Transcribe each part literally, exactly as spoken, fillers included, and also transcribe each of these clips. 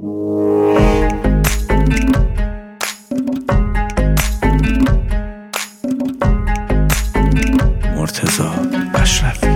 مرتضی اشرفی.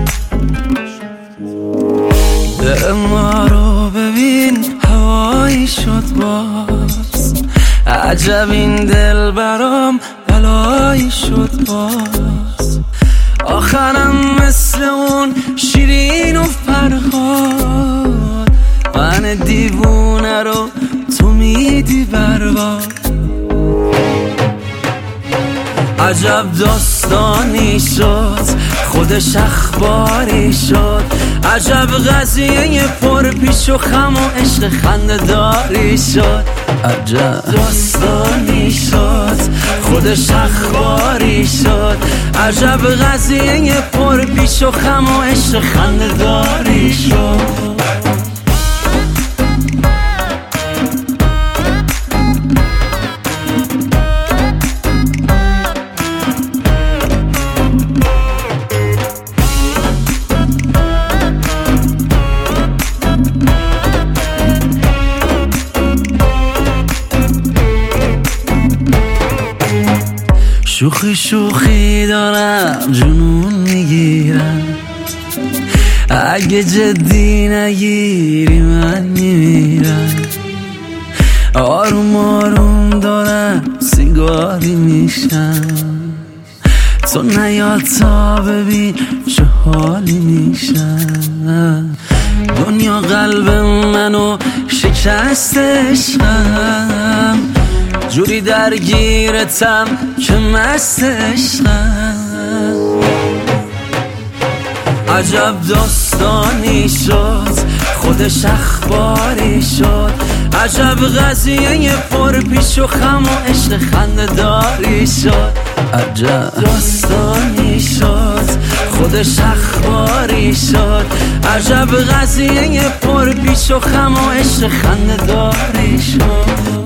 دل ما رو ببین هوایی شد باز، عجب این دل برام بلایی شد باز. آخرم مثل اون شیرین و فرهاد، من دیوونه رو تو میدی برباد. عجب داستانی شد خودش اخباری شد، عجب قضیه پر پیش و خم و عشق خنده‌داری شد. عجب داستانی شد خودش اخباری شد، عجب قضیه پر پیش و خم و عشق خنده‌داری شد. شوخی شوخی دارم جنون میگیرم، اگه جدی نگیری من میمیرم. آروم آروم دارم سیگاری میشم، تو نیاد تا ببین چه حالی میشم. دنیا قلب منو شکستشم، جوری درگیرتم که مست عشقم. عجب داستانی شد خودش اخباری شد، عجب قضیه پر پیش و خم و عشق خنده‌داری شد. عجب داستانی شد خودش اخباری شد، عجب قضیه پر پیش و خم و عشق خنده‌داری شد.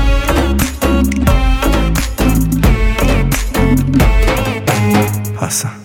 حسن